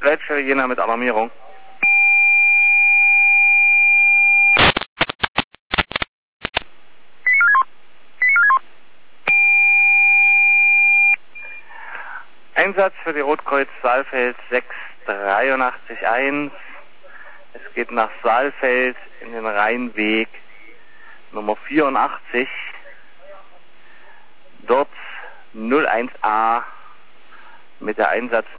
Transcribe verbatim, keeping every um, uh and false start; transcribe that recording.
Feldstelle Jena mit Alarmierung. Einsatz für die Rotkreuz Saalfeld sechs drei acht eins. Es geht nach Saalfeld in den Rheinweg Nummer vierundachtzig. Dort null eins A mit der Einsatz